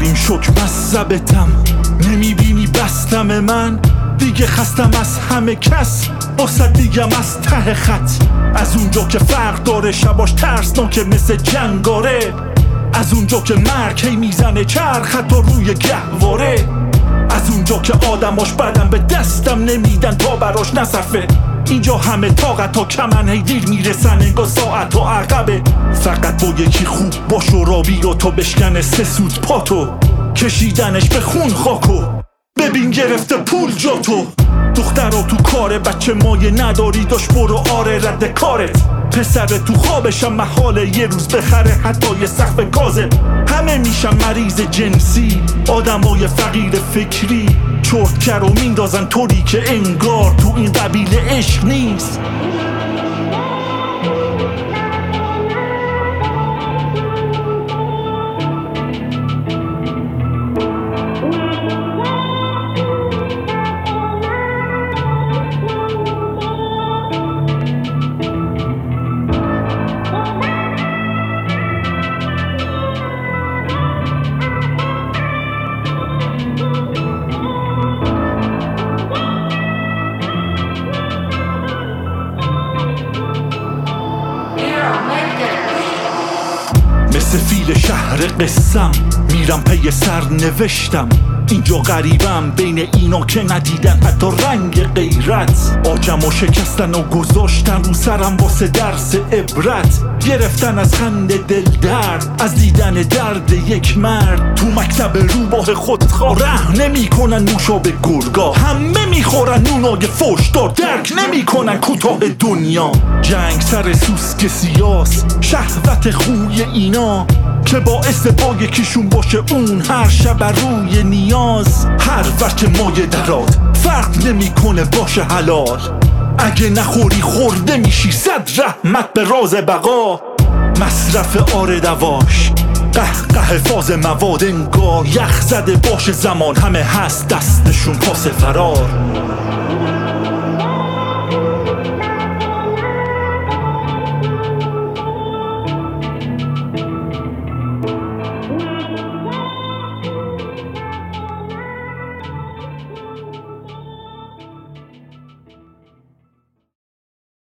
کریم شکر مذهبتم، نمیبینی بستم من دیگه خستم از همه کس، واسه دیگم از ته خط، از اونجا که فرق داره شباش ترسناکه مثل جنگاره، از اونجا که مرگ هی میزنه چرخ حتی روی گهواره، از اونجا که آدماش بدن به دستم نمیدن تا براش نصفه، اینجا همه طاقت تا کمن هی دیر میرسن انگار ساعت و عقبه، فقط با یکی خوب باش و رابی رو تا بشکنه 3 سوت پاتو، کشیدنش به خون خاکو، ببین گرفته پول جاتو، دخترها تو کاره بچه مایه نداری داشت برو آره رد کارت، پسر تو خوابشم محاله یه روز بخره حتی یه سقف گازه، همه میشن مریض جنسی آدمای فقیر فکری، چرتکر رو میندازن طوری که انگار تو این قبیله عشق نیست. مثل فیل شهر قسم میرم پی سر نوشتم، اینجا غریبم بین اینا که ندیدن حتی رنگ غیرت، آجم و شکستن و گذاشتن رو سرم واسه درس عبرت، گرفتن از خنده دل درد از دیدن درد یک مرد، تو مکتب روباه خودخواه ره نمی کنن نوشابه گرگا، همه میخورن نونای فوشدار درک نمی کنن کوتاه دنیا، جنگ سر سوسک سیاس شهوت خوی اینا که باعث با یکیشون باشه اون هر شب روی نیاز، هر وقت مایه درات فرق نمیکنه باشه حلال، اگه نخوری خورده میشی 100 رحمت به راز بقا، مصرف آره دواش قهقه فاز مواد انگار یخ زده باشه زمان همه هست دستشون پاس فرار.